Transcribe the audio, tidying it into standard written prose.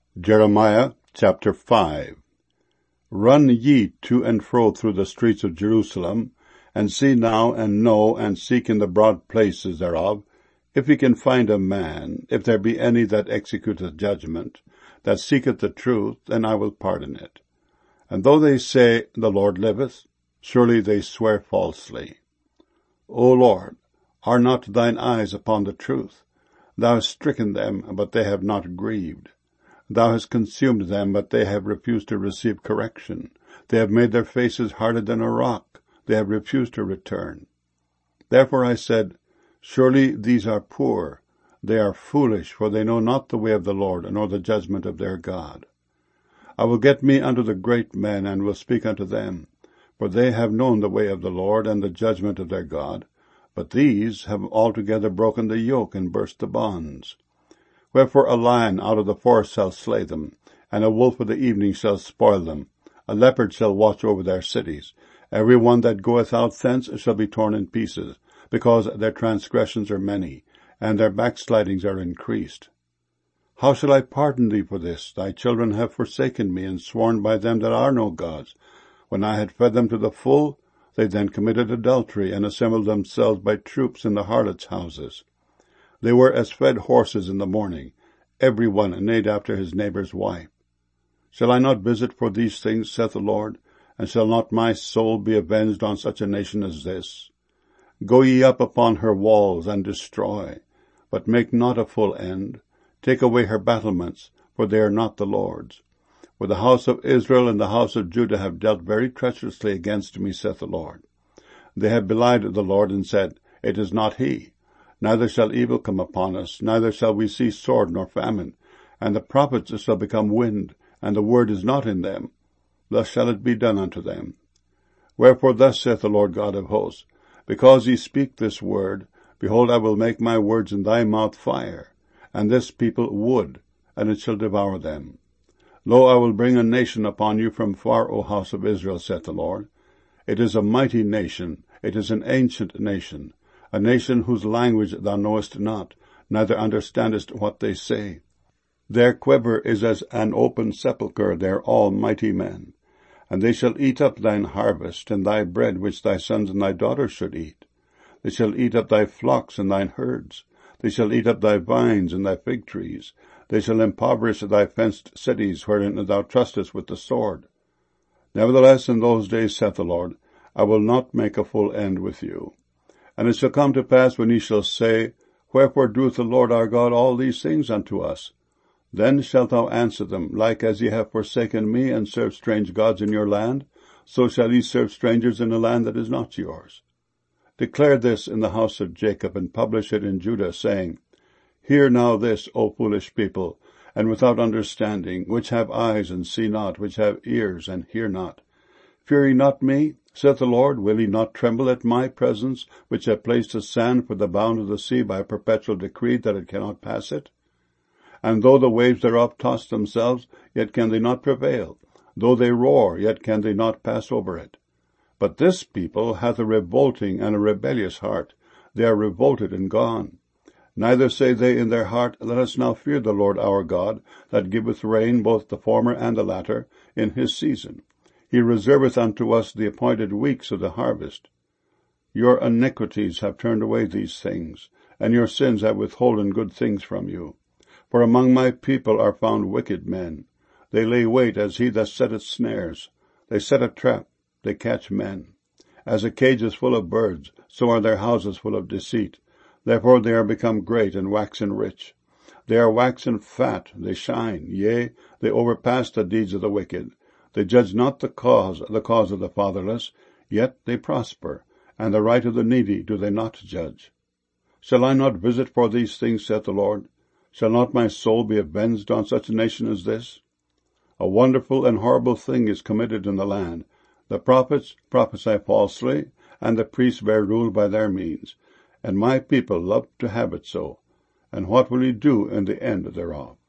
Jeremiah chapter 5. Run ye to and fro through the streets of Jerusalem, and see now and know and seek in the broad places thereof, if ye can find a man, if there be any that executeth judgment, that seeketh the truth, and I will pardon it. And though they say, The Lord liveth, surely they swear falsely. O Lord, are not thine eyes upon the truth? Thou hast stricken them, but they have not grieved. Thou hast consumed them, but they have refused to receive correction. They have made their faces harder than a rock. They have refused to return. Therefore I said, Surely these are poor. They are foolish, for they know not the way of the Lord, nor the judgment of their God. I will get me unto the great men, and will speak unto them. For they have known the way of the Lord, and the judgment of their God. But these have altogether broken the yoke, and burst the bonds. Wherefore a lion out of the forest shall slay them, and a wolf of the evening shall spoil them. A leopard shall watch over their cities. Every one that goeth out thence shall be torn in pieces, because their transgressions are many, and their backslidings are increased. How shall I pardon thee for this? Thy children have forsaken me, and sworn by them that are no gods. When I had fed them to the full, they then committed adultery, and assembled themselves by troops in the harlots' houses. They were as fed horses in the morning. Every one neighed after his neighbor's wife. Shall I not visit for these things, saith the Lord? And shall not my soul be avenged on such a nation as this? Go ye up upon her walls, and destroy, but make not a full end. Take away her battlements, for they are not the Lord's. For the house of Israel and the house of Judah have dealt very treacherously against me, saith the Lord. They have belied the Lord, and said, It is not he. Neither shall evil come upon us, neither shall we see sword nor famine. And the prophets shall become wind, and the word is not in them. Thus shall it be done unto them. Wherefore thus saith the Lord God of hosts, Because ye speak this word, behold, I will make my words in thy mouth fire, and this people wood, and it shall devour them. Lo, I will bring a nation upon you from far, O house of Israel, saith the Lord. It is a mighty nation, it is an ancient nation, a nation whose language thou knowest not, neither understandest what they say. Their quiver is as an open sepulchre, they are all mighty men. And they shall eat up thine harvest, and thy bread which thy sons and thy daughters should eat. They shall eat up thy flocks and thine herds. They shall eat up thy vines and thy fig trees. They shall impoverish thy fenced cities, wherein thou trustest with the sword. Nevertheless, in those days, saith the Lord, I will not make a full end with you. And it shall come to pass, when ye shall say, Wherefore doeth the Lord our God all these things unto us? Then shalt thou answer them, Like as ye have forsaken me, and served strange gods in your land, so shall ye serve strangers in a land that is not yours. Declare this in the house of Jacob, and publish it in Judah, saying, Hear now this, O foolish people, and without understanding, which have eyes and see not, which have ears and hear not. Fear ye not me, saith the Lord? Will ye not tremble at my presence, which have placed the sand for the bound of the sea by a perpetual decree, that it cannot pass it? And though the waves thereof toss themselves, yet can they not prevail. Though they roar, yet can they not pass over it. But this people hath a revolting and a rebellious heart. They are revolted and gone. Neither say they in their heart, Let us now fear the Lord our God, that giveth rain, both the former and the latter, in his season. He reserveth unto us the appointed weeks of the harvest. Your iniquities have turned away these things, and your sins have withholden good things from you. For among my people are found wicked men. They lay wait as he that setteth snares. They set a trap, they catch men. As a cage is full of birds, so are their houses full of deceit. Therefore they are become great, and waxen rich. They are waxen fat, they shine, yea, they overpass the deeds of the wicked. They judge not the cause of the fatherless, yet they prosper, and the right of the needy do they not judge. Shall I not visit for these things, saith the Lord? Shall not my soul be avenged on such a nation as this? A wonderful and horrible thing is committed in the land. The prophets prophesy falsely, and the priests bear rule by their means. And my people love to have it so. And what will ye do in the end thereof?